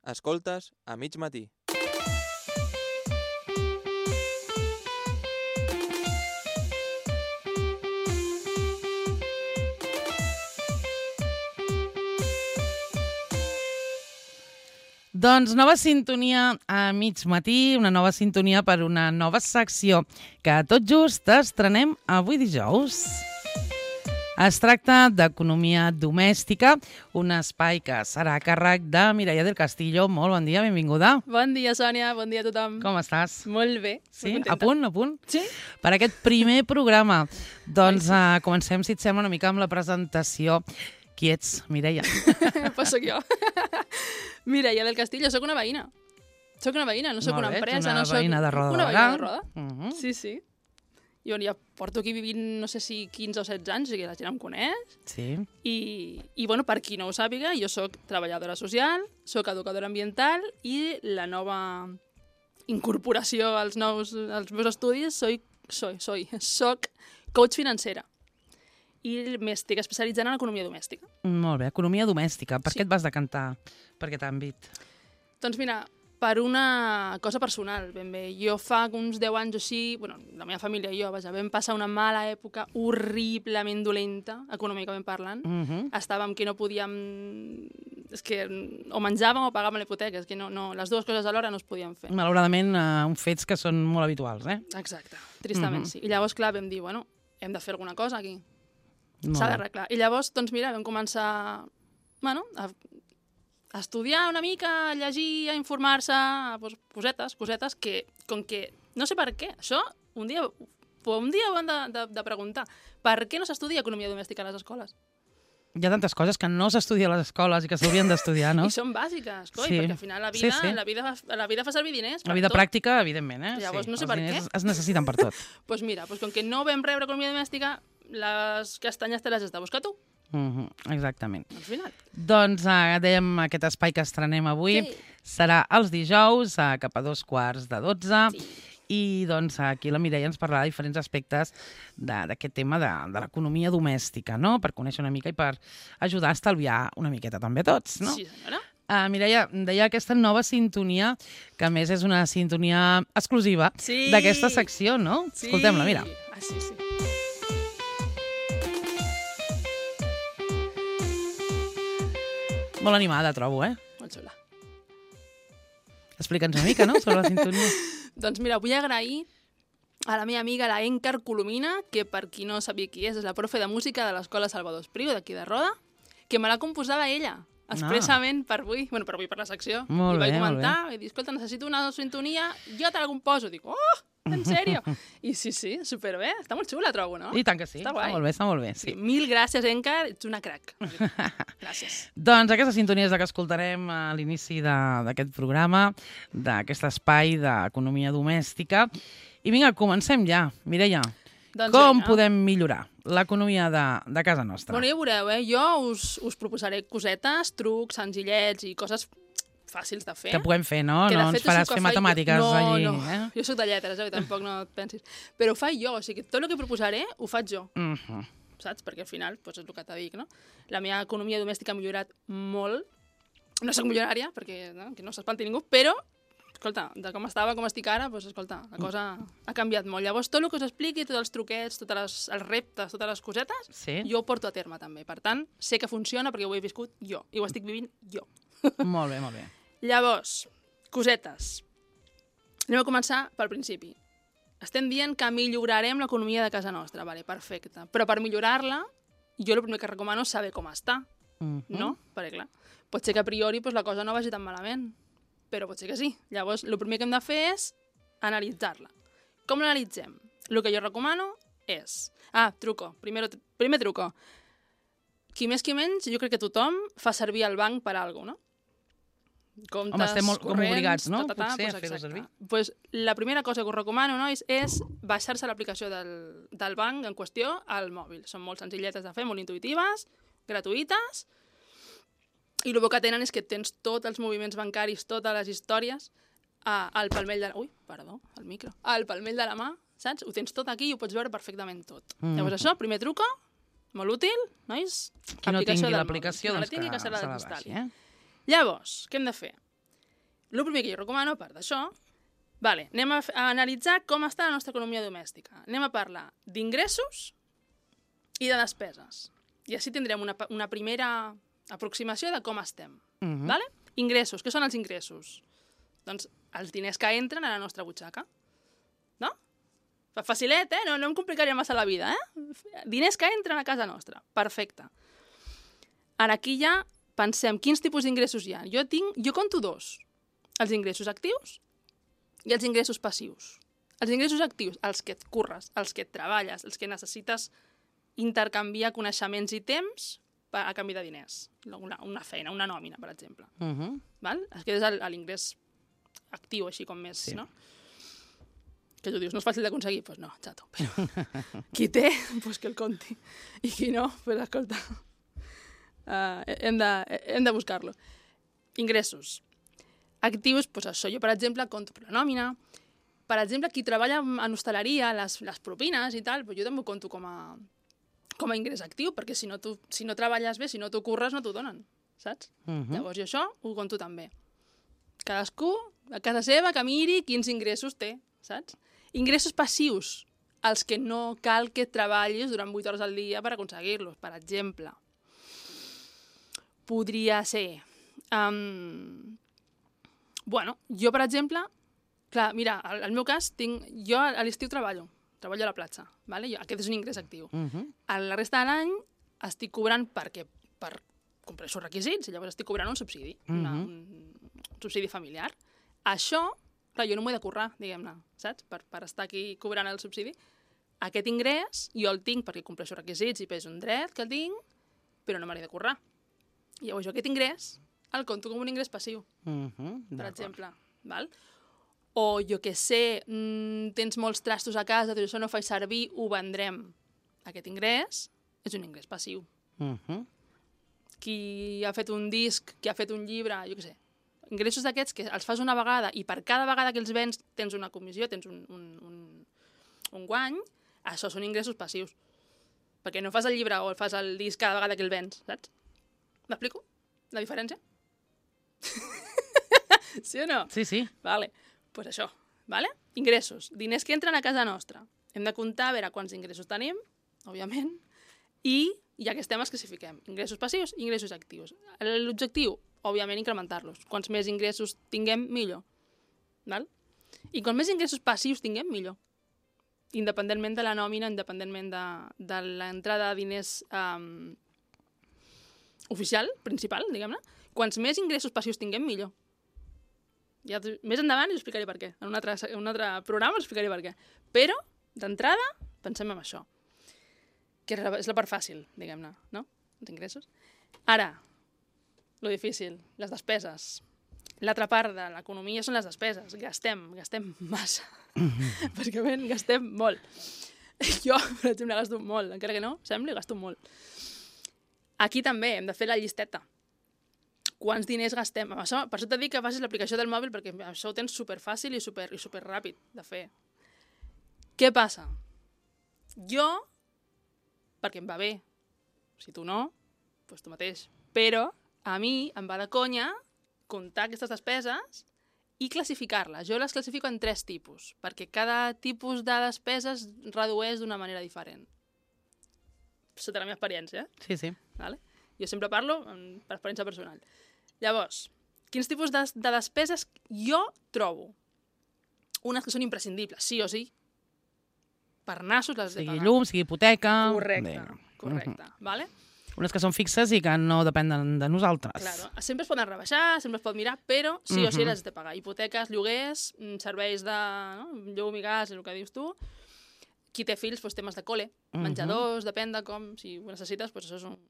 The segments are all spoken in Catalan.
Escoltes a mig matí. Doncs nova sintonia a mig matí, una nova sintonia per una nova secció que tot just estrenem avui dijous. Es tracta d'Economia Domèstica, un espai que serà a càrrec de Mireia del Castillo. Molt bon dia, benvinguda. Bon dia, Sònia, bon dia a tothom. Com estàs? Molt bé. Sí? A punt? Sí. Per aquest primer programa. Doncs comencem, si et sembla, una mica amb la presentació. Qui ets, Mireia? Pues soc jo. Mireia del Castillo, soc una veïna. Soc una veïna, no soc una empresa. Una veïna de Roda de Berà. Una veïna de Roda. Sí, sí. Jo ja porto aquí vivint, no sé si 15 o 16 anys, o sigui, la gent em coneix. Sí. I bueno, per qui no ho sàpiga, jo soc treballadora social, soc educadora ambiental i la nova incorporació als meus estudis soc coach financera. I m'estic especialitzant en economia domèstica. Molt bé, economia domèstica. Per Sí. què et vas decantar per aquest àmbit? Doncs mira, per una cosa personal, ben bé. Jo fa uns 10 anys o així, bueno, la meva família i jo, vaja, vam passar una mala època horriblement dolenta, econòmicament parlant. Estàvem que no podíem... És que o menjàvem o pagàvem la hipoteca, és que no, les dues coses alhora no es podien fer. Malauradament, uns fets que són molt habituals, eh? Exacte, tristament sí. I llavors, clar, vam dir, bueno, hem de fer alguna cosa aquí. Molt S'ha bé. d'arreglar. I llavors, doncs mira, vam començar a estudiar una mica, a llegir, a informar-se, doncs, cosetes que, com que, no sé per què, això un dia ho hem de preguntar. Per què no s'estudia economia domèstica a les escoles? Hi ha tantes coses que no s'estudien a les escoles i que s'haurien d'estudiar, no? I són bàsiques, coi, Sí. perquè al final la vida fa servir diners per La vida tot. pràctica, evidentment, eh? Llavors, no sé els per diners què. es necessiten per tot. Doncs mira, com que no vam rebre economia domèstica, les castanyes te les has de buscar tu, Exactament. al final. Doncs dèiem, aquest espai que estrenem avui Sí. serà els dijous cap a 2:45. Sí. I doncs aquí la Mireia ens parlarà de diferents aspectes d'aquest tema de l'economia domèstica, no? Per conèixer una mica i per ajudar a estalviar una miqueta també tots, no? Sí, senyora. Mireia, em deia aquesta nova sintonia, que a més és una sintonia exclusiva Sí. d'aquesta secció, no? Sí. Escoltem-la, mira. Ah, sí, sí. Molt animada, trobo, eh? Molt xula. Explica'ns una mica, no?, sobre la sintonia. Doncs mira, vull agrair a la meva amiga, la Encar Colomina, que per qui no sabia qui és la profe de música de l'Escola Salvador Espriu, d'aquí de Roda, que me l'ha composada ella, expressament per avui, per la secció. Molt I vaig bé, molt comentar, vaig dir, escolta, necessito una sintonia, jo te la composo. Dic, en sèrio? I sí, superbé, està molt xula, trobo, no? I tant que sí, Està guai. està molt bé, sí. Sí, mil gràcies, Encar, ets una crac. Gràcies. Doncs aquesta sintonia és la que escoltarem a l'inici d'aquest programa, d'aquest espai d'economia domèstica. I vinga, comencem ja. Mireia, Doncs com vinga. podem millorar l'economia de casa nostra? Bueno, ja veureu, jo us proposaré cosetes, trucs, senzillets i coses fàcils de fer. Que puguem fer, no? Que de No ens fet, faràs això que fer faig jo- matemàtiques allí. No, Eh? jo soc de lletres, tampoc no et pensis. Però ho faig jo, o sigui, tot el que proposaré ho faig jo, saps? Perquè al final, doncs és el que t'ha dit, no? La meva economia domèstica ha millorat molt. No soc milionària, perquè que no s'espanti ningú, però, escolta, de com estava, com estic ara, doncs, escolta, la cosa ha canviat molt. Llavors, tot el que us expliqui, tots els truquets, els reptes, totes les cosetes, Sí. jo ho porto a terme també. Per tant, sé que funciona perquè ho he viscut jo, i ho estic vivint jo. Molt bé, molt bé. Llavors, cosetes. Anem a començar pel principi. Estem dient que millorarem l'economia de casa nostra, vale, perfecte. Però per millorar-la, jo el primer que recomano és saber com està, no? Perquè, clar, pot ser que a priori la cosa no vagi tan malament, però pot ser que sí. Llavors, el primer que hem de fer és analitzar-la. Com l'analitzem? El que jo recomano és... truco. Primer truco. Qui més qui menys, jo crec que tothom fa servir el banc per alguna cosa, no? Comptes, Home, estem molt com corrents, obligats, no? Potser Potser a doncs fer-ho exacte. servir. Pues la primera cosa que us recomano, nois, és baixar-se l'aplicació del banc en qüestió al mòbil. Són molt senzilletes de fer, molt intuïtives, gratuïtes, i el bo que tenen és que tens tots els moviments bancaris, totes les històries, al palmell de... Ui, perdó, el micro. Al palmell de la mà, saps? Ho tens tot aquí i ho pots veure perfectament tot. Llavors això, primer truco, molt útil, nois? Qui no Aplicació tingui del l'aplicació, mòbil. doncs Qui no la tingui, que se la baixi, desinstal·li. eh? Llavors, què hem de fer? El primer que jo recomano, a part d'això, anem a analitzar com està la nostra economia domèstica. Anem a parlar d'ingressos i de despeses. I així tindrem una primera aproximació de com estem. Vale? Ingressos. Què són els ingressos? Doncs els diners que entren a la nostra butxaca. No? Facilet, eh? No em complicaria massa la vida, eh? Diners que entren a casa nostra. Perfecte. Ara aquí ja pensem quins tipus d'ingressos hi ha. Jo conto dos. Els ingressos actius i els ingressos passius. Els ingressos actius, els que et curres, els que et treballes, els que necessites intercanviar coneixements i temps a canvi de diners. Una feina, una nòmina, per exemple. Val? Aquest és l'ingrés actiu, així com més, no? Que tu dius, no és fàcil d'aconseguir? Doncs no, xato. Qui té, doncs que el conti. I qui no, doncs escolta, hem de buscar-lo. Ingressos. Actius, doncs això, jo per exemple conto per la nòmina. Per exemple, qui treballa en hostaleria, les propines i tal, doncs jo també ho conto com a ingrés actiu, perquè si no treballes bé, si no t'ho curres, no t'ho donen, saps? Llavors jo això ho conto també. Cadascú, a casa seva, que miri quins ingressos té, saps? Ingressos passius, els que no cal que treballis durant 8 hores al dia per aconseguir-los. Per exemple, podria ser... jo, per exemple, clar, mira, al meu cas, jo a l'estiu treballo a la platja, vale? Aquest és un ingrés actiu. A la resta de l'any estic cobrant per compleixo requisits, i llavors estic cobrant un subsidi, un subsidi familiar. Això, clar, jo no m'ho he de currar, diguem-ne, saps? Per estar aquí cobrant el subsidi. Aquest ingrés jo el tinc perquè compleixo requisits i és un dret que el tinc, però no me l'he de currar. I llavors jo aquest ingrés el conto com un ingrés passiu, per exemple. Val? O jo què sé, tens molts trastos a casa, però això no faig servir, ho vendrem. Aquest ingrés és un ingrés passiu. Qui ha fet un disc, qui ha fet un llibre, jo què sé. Ingressos d'aquests que els fas una vegada i per cada vegada que els vens tens una comissió, tens un guany, això són ingressos passius. Perquè no fas el llibre o fas el disc cada vegada que el vens, saps? M'explico? La diferència? Sí o no? Sí. Vale. Pues això, vale? Ingressos, diners que entren a casa nostra. Hem de comptar a veure quants ingressos tenim, òbviament, i ja que estem els classifiquem. Ingressos passius i ingressos actius. L'objectiu, òbviament, incrementar-los. Quants més ingressos tinguem, millor. Val? I quants més ingressos passius tinguem, millor. Independentment de la nòmina, independentment de l'entrada de diners oficial, principal, diguem-ne. Quants més ingressos passius tinguem, millor. Ja, més endavant us explicaré per què. En un altre programa us explicaré per què. Però, d'entrada, pensem en això. Que és la part fàcil, diguem-ne, no? Els ingressos. Ara, lo difícil, les despeses. L'altra part de l'economia són les despeses. Gastem massa. Bàsicament, gastem molt. Jo, per exemple, gasto molt. Encara que no, sembli, gasto molt. Aquí també hem de fer la llisteta. Quants diners gastem. Per això t'he dit que facis l'aplicació del mòbil, perquè això ho tens superfàcil i superràpid de fer. Què passa? Jo, perquè em va bé, si tu no, doncs tu mateix. Però a mi em va de conya comptar aquestes despeses i classificar-les. Jo les classifico en 3 tipus, perquè cada tipus de despeses redueix d'una manera diferent. Sota la meva experiència, eh? Sí. Vale? Jo sempre parlo per experiència personal. Llavors, quins tipus de despeses jo trobo? Unes que són imprescindibles, sí o sí. Per nassos les he de pagar. Sigui llum, sigui hipoteca... Correcte. Vale? Unes que són fixes i que no depenen de nosaltres. Claro. Sempre es poden rebaixar, sempre es pot mirar, però sí o sí les he de pagar. Hipoteques, lloguers, serveis de llum i gas, el que dius tu. Qui té fills, doncs, temes de cole, menjadors, depèn de com, si ho necessites, doncs això és un...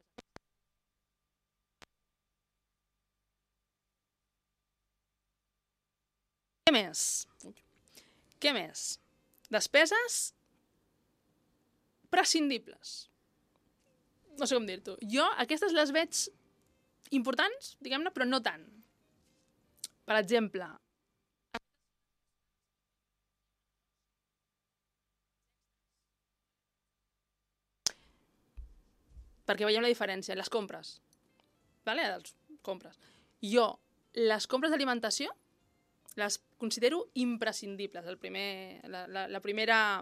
Què més? Despeses prescindibles. No sé com dir-t'ho. Jo aquestes les veig importants, diguem-ne, però no tant. Per exemple, perquè veiem la diferència. Les compres. Vale? Les compres. Jo les compres d'alimentació les considero imprescindibles. La primera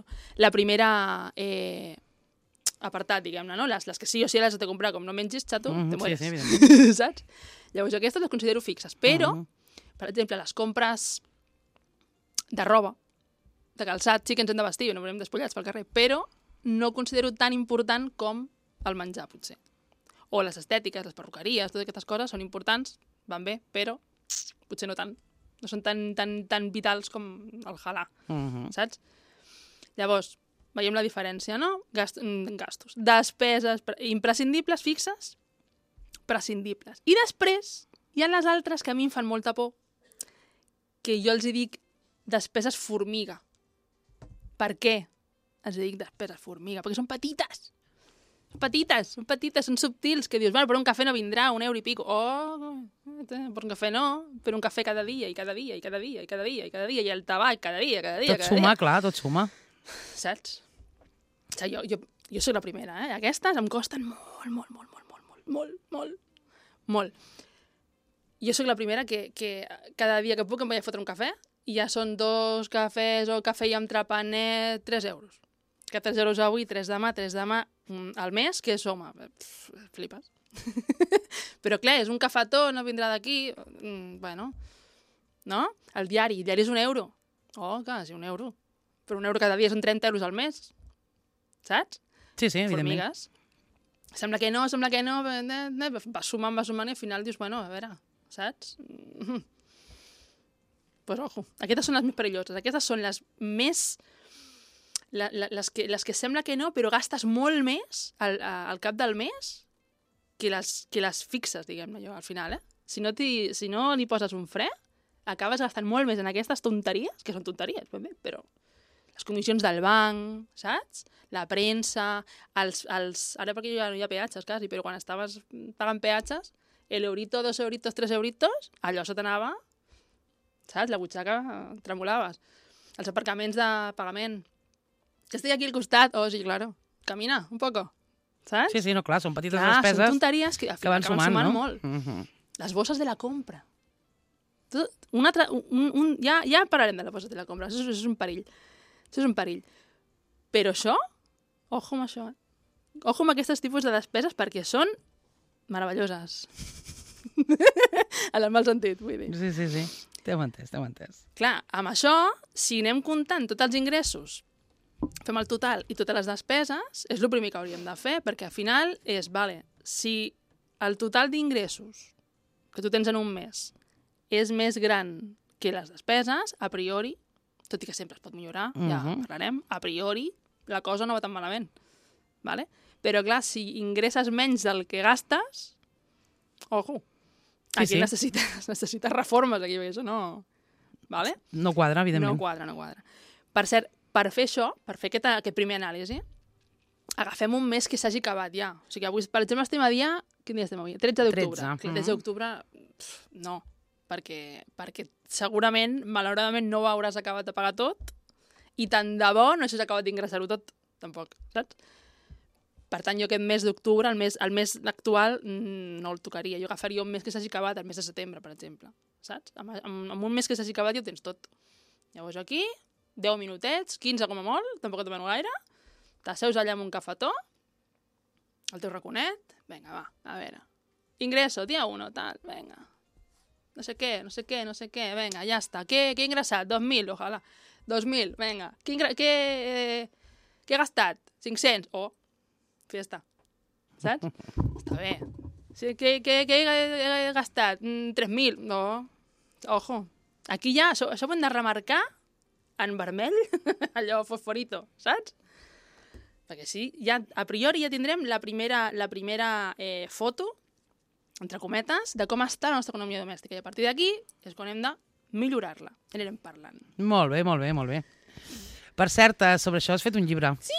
apartat, diguem-ne, no? Les que sí o sí les has de comprar, com no mengis, xato, te mueres. Sí, evidentment. Saps? Llavors, aquestes les considero fixes. Però, per exemple, les compres de roba, de calçat, sí que ens hem de vestir, no veurem despullats pel carrer, però no considero tan important com el menjar, potser. O les estètiques, les perruqueries, totes aquestes coses són importants, van bé, però potser no tant. No són tan vitals com el halà, saps? Llavors, veiem la diferència, no? Gastos. Despeses imprescindibles, fixes, prescindibles. I després hi ha les altres que a mi em fan molta por, que jo els hi dic despeses formiga. Per què els dic despeses formiga? Perquè són petites. Són petites, són subtils, que dius, bueno, per un cafè no vindrà, €1 i pico. Per un cafè no, per un cafè cada dia, i cada dia, i cada dia, i cada dia, i cada dia, i el tabac cada dia. Tot suma, clar, tot suma. Saps? O sigui, jo soc la primera, eh? Aquestes em costen molt. Jo soc la primera que cada dia que puc em vaig a fotre un cafè i ja són 2 cafès o cafè i amb trapanet, €3. Que 3 euros avui, 3 demà al mes, que és, home, flipes. Però clar, és un cafetó, no vindrà d'aquí, bueno, no? El diari és €1. Oh, clar, sí, €1. Però €1 cada dia són 30 euros al mes, saps? Sí, evidentment. Formigues. Sembla que no, va sumant i al final dius, bueno, a veure, saps? Pues ojo, aquestes són les més perilloses, aquestes són les més... Les que sembla que no, però gastes molt més al cap del mes que les fixes, diguem-ne jo, al final, eh? Si no li poses un fre, acabes gastant molt més en aquestes tonteries, que són tonteries, ben bé, però les comissions del banc, saps? La premsa, ara perquè ja no hi ha peatges, quasi, però quan estaves pagant peatges, l'eurito, 2 euritos, 3 euritos, allò se t'anava, saps? La butxaca tremolaves. Els aparcaments de pagament, que estic aquí al costat. Oh, sí, claro. Camina un poco, saps? Sí, no, clar, són petites despeses són tonteries que van sumant, no? Molt. Les bosses de la compra. Ja parlarem de les bosses de la compra. Això és un perill. Però això, ojo amb això, Ojo amb aquests tipus de despeses perquè són meravelloses. En el mal sentit, vull dir. Sí. T'hem entès. Clar, amb això, si anem comptant tots els ingressos, fem el total i totes les despeses, és el primer que hauríem de fer, perquè al final és, vale, si el total d'ingressos que tu tens en un mes és més gran que les despeses, a priori, tot i que sempre es pot millorar, ja parlarem, a priori la cosa no va tan malament, vale? Però clar, si ingresses menys del que gastes, ojo, aquí necessites reformes, aquí, perquè això no... Vale? No quadra, evidentment. No quadra. Per cert, per fer això, per fer aquest primer anàlisi, agafem un mes que s'hagi acabat ja. O sigui, avui, per exemple, estem a dia... Quin dia estem avui? 13 d'octubre. 13 d'octubre, no, perquè segurament, malauradament, no ho hauràs acabat de pagar tot i tant de bo no hagis acabat d'ingressar-ho tot, tampoc, saps? Per tant, jo aquest mes d'octubre, el mes actual, no el tocaria. Jo agafaria un mes que s'hagi acabat, el mes de setembre, per exemple, saps? Amb un mes que s'hagi acabat ja ho tens tot. Llavors aquí, 10 minutets, 15 com a molt, tampoc et demano gaire, t'asseus allà amb un cafetó, el teu raconet, vinga, va, a veure. Ingresso, dia 1, tal, vinga. No sé què, vinga, ja està. Què he ingressat? 2.000, ojalà. 2.000, vinga. Què he gastat? 500, fiesta. Saps? Està bé. Sí, què he gastat? 3.000, no. Ojo. Aquí ja, això ho hem de remarcar en vermell, allò fosforito, saps? Perquè sí, ja, a priori ja tindrem la primera foto, entre cometes, de com està la nostra economia domèstica. I a partir d'aquí és quan hem de millorar-la. Anirem parlant. Molt bé. Per cert, sobre això has fet un llibre. Sí,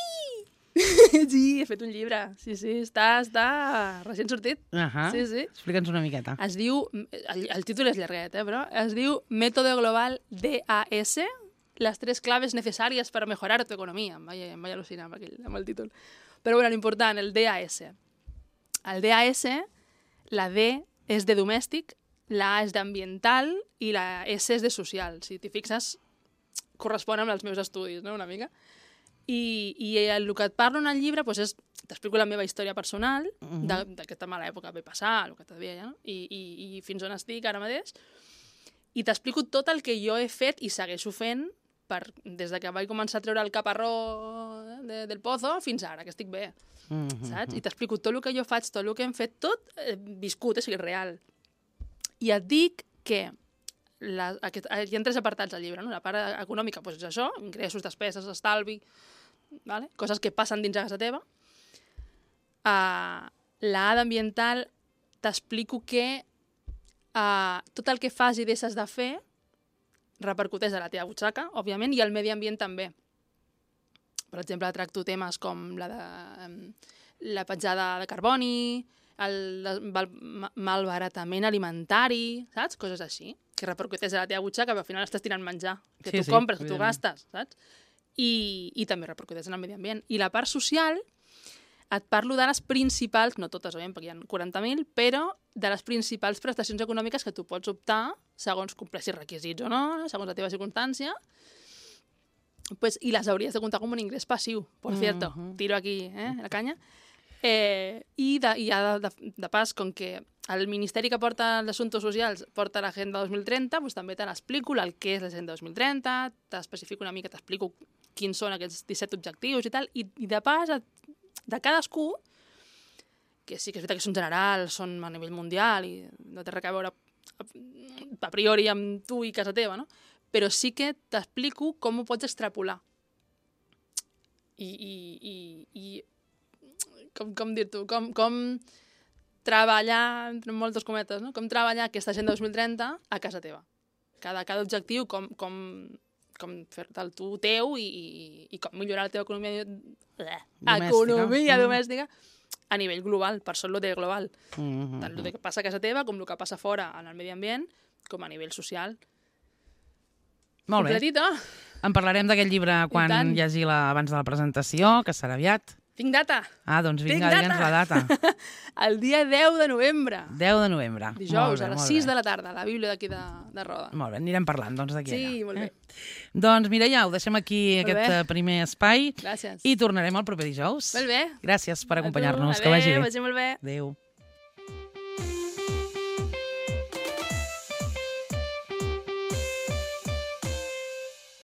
he fet un llibre. Sí, està recent sortit. Sí. Explica'ns una miqueta. Es diu, el títol és llarguet, però es diu Método Global DAS, les 3 claves necessàries per mejorar tu economia. Em vaig al·lucinar amb el títol. Però bueno, l'important, el DAS. El DAS, la D és de domèstic, la A és d'ambiental i la S és de social. Si t'hi fixes, correspon amb els meus estudis, no?, una mica. I el que et parlo en el llibre doncs t'explico la meva història personal, d'aquesta mala època que vaig passar, el que t'havia, no? I fins on estic ara mateix. I t'explico tot el que jo he fet i segueixo fent des de que vaig començar a treure el caparró del pozo fins ara, que estic bé, saps? I t'explico tot el que jo faig, tot el que hem fet, tot viscut, o sigui, real. I et dic que hi ha 3 apartats al llibre, no? La part econòmica, doncs és això, ingressos, despeses, estalvi, vale? Coses que passen dins de casa teva. La A d'ambiental t'explico que tot el que fas i deixes de fer repercuteix a la teva butxaca, òbviament, i al medi ambient també. Per exemple, tracto temes com la petjada de carboni, el malbaratament alimentari, saps? Coses així, que repercuteix a la teva butxaca, però al final estàs tirant menjar, que tu compres, que tu gastes, saps? I també repercuteix en el medi ambient. I la part social, et parlo de les principals, no totes, òbviament, perquè hi ha 40.000, però de les principals prestacions econòmiques que tu pots optar segons compleixis requisits o no, segons la teva circumstància, pues, i les hauries de comptar com un ingrés passiu, por cierto. Tiro aquí la canya. I de pas, com que el Ministeri que porta els Assumptes Socials porta l'Agenda 2030, doncs també te l'explico, el que és l'Agenda 2030, t'especifico una mica, t'explico quins són aquests 17 objectius i tal, i de pas, de cadascú, que sí que és veritat que són generals, són a nivell mundial i no té res a veure a priori amb tu i casa teva, no? Però sí que t'explico com ho pots extrapolar. I com dir-t'ho, com treballar, entre moltes cometes, no? Com treballar aquesta Agenda 2030 a casa teva. Cada objectiu, com fer-te'l tu teu i com millorar la teva economia domèstica a nivell global, per això el de global. Tant el que passa a casa teva com el que passa fora en el medi ambient, com a nivell social. Molt bé. Completito. En parlarem d'aquest llibre quan hi hagi abans de la presentació, que serà aviat. Tinc data. Doncs vinga, digue'ns la data. El dia 10 de novembre. 10 de novembre. Dijous, a les 6 de la tarda, a la Bíblia d'aquí de Roda. Molt bé, anirem parlant, doncs, d'aquí allà. Sí, molt bé. Doncs, Mireia, ho deixem aquí, aquest primer espai. Gràcies. I tornarem el proper dijous. Molt bé. Gràcies per acompanyar-nos. Que vagi bé. Vagi molt bé. Adéu.